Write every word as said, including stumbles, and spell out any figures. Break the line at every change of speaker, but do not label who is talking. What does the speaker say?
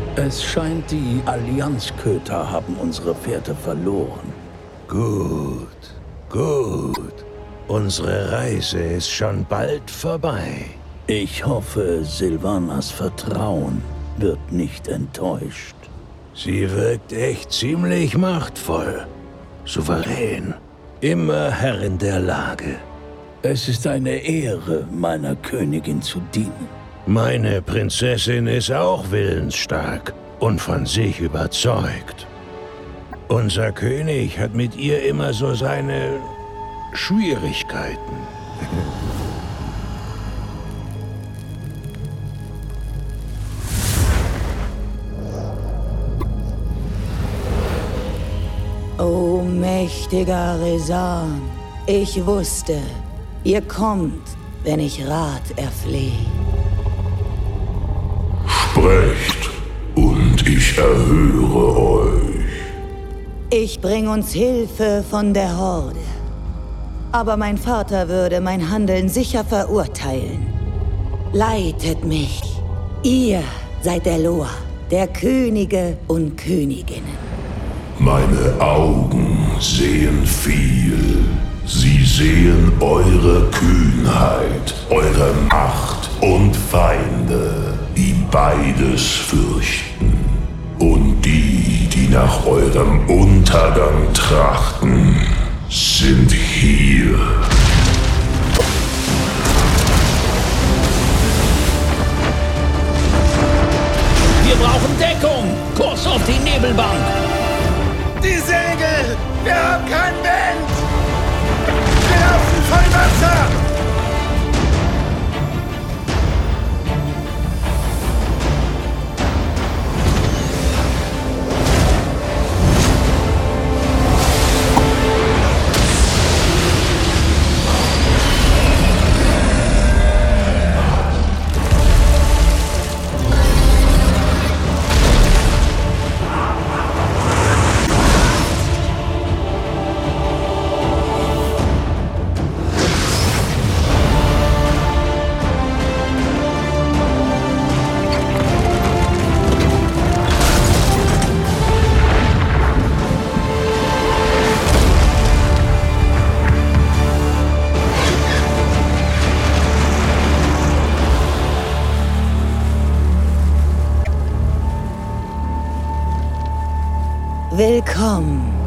Es scheint, die Allianzköter haben unsere Fährte verloren.
Gut, gut. Unsere Reise ist schon bald vorbei.
Ich hoffe, Sylvanas Vertrauen wird nicht enttäuscht.
Sie wirkt echt ziemlich machtvoll. Souverän. Immer Herrin der Lage.
Es ist eine Ehre, meiner Königin zu dienen.
Meine Prinzessin ist auch willensstark und von sich überzeugt. Unser König hat mit ihr immer so seine Schwierigkeiten.
O mächtiger Rezan, ich wusste, ihr kommt, wenn ich Rat erflehe.
Sprecht, und ich erhöre euch.
Ich bring uns Hilfe von der Horde. Aber mein Vater würde mein Handeln sicher verurteilen. Leitet mich. Ihr seid der Loa, der Könige und Königinnen.
Meine Augen sehen viel. Sie sehen eure Kühnheit, eure Macht und Feinde, die beides fürchten. Und die, die nach eurem Untergang trachten, sind hier.
Wir brauchen Deckung! Kurs auf die Nebelbank!
Die Segel! Wir haben keinen Wind! Wir laufen voll Wasser!
Willkommen